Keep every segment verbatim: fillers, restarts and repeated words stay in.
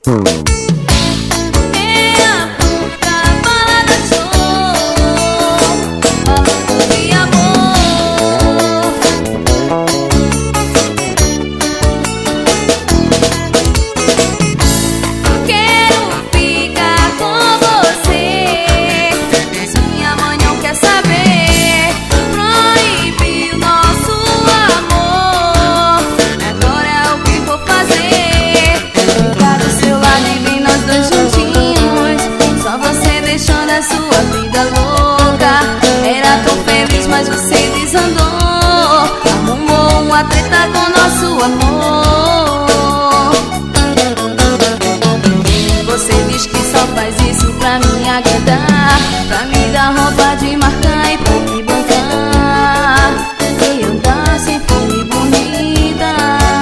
Sua vida louca, era tão feliz, mas você desandou, arrumou uma treta com nosso amor. Você diz que só faz isso pra me agradar, pra me dar roupa de marca e pra me bancar e andar sempre bonita.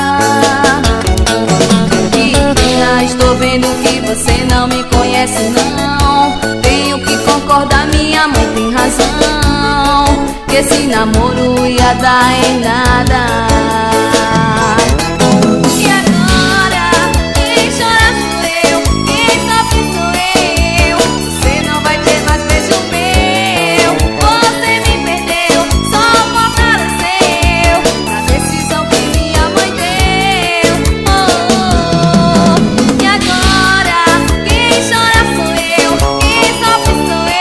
E já estou vendo que você não me conhece não. Concordar, minha mãe tem razão, que esse namoro ia dar em nada. E agora, quem chora sou eu, quem sofre sou eu. Você não vai ter mais beijo meu, você me perdeu, só fortaleceu na decisão que minha mãe deu. Oh, oh, oh. E agora, quem chora sou eu, quem sofre sou eu.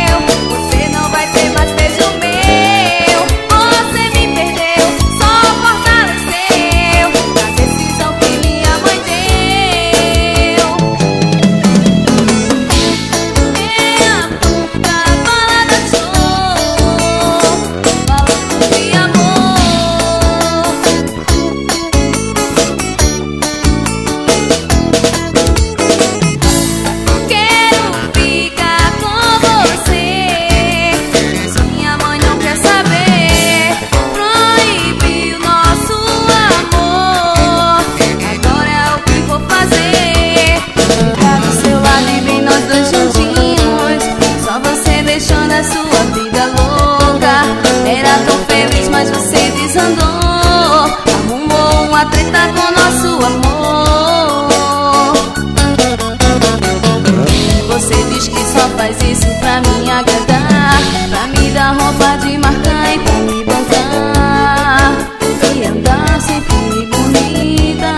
Sua vida louca, era tão feliz, mas você desandou, arrumou uma treta com nosso amor. Você diz que só faz isso pra me agradar, pra me dar roupa de marca e pra me bancar e andar sempre bonita.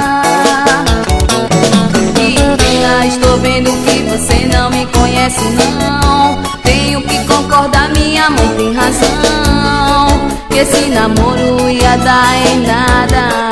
E já estou vendo que você não me conhece não. Tenho que concordar, minha mãe tem razão, que esse namoro ia dar em nada.